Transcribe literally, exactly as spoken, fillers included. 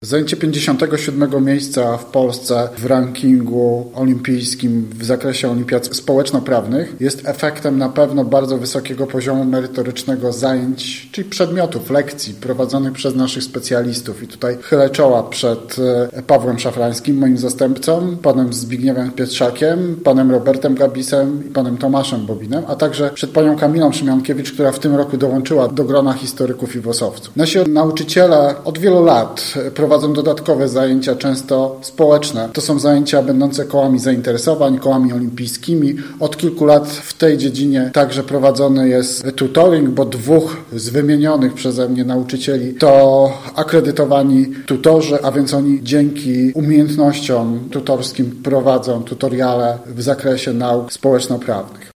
Zajęcie pięćdziesiątego siódmego miejsca w Polsce w rankingu olimpijskim w zakresie olimpiad społeczno-prawnych jest efektem na pewno bardzo wysokiego poziomu merytorycznego zajęć, czyli przedmiotów, lekcji prowadzonych przez naszych specjalistów. I tutaj chylę czoła przed Pawłem Szafrańskim, moim zastępcą, panem Zbigniewem Pietrzakiem, panem Robertem Gabisem i panem Tomaszem Bobinem, a także przed panią Kamilą Szymiankiewicz, która w tym roku dołączyła do grona historyków i wosowców. Nasi nauczyciele od wielu lat prowadzą dodatkowe zajęcia, często społeczne. To są zajęcia będące kołami zainteresowań, kołami olimpijskimi. Od kilku lat w tej dziedzinie także prowadzony jest tutoring, bo dwóch z wymienionych przeze mnie nauczycieli to akredytowani tutorzy, a więc oni dzięki umiejętnościom tutorskim prowadzą tutoriale w zakresie nauk społeczno-prawnych.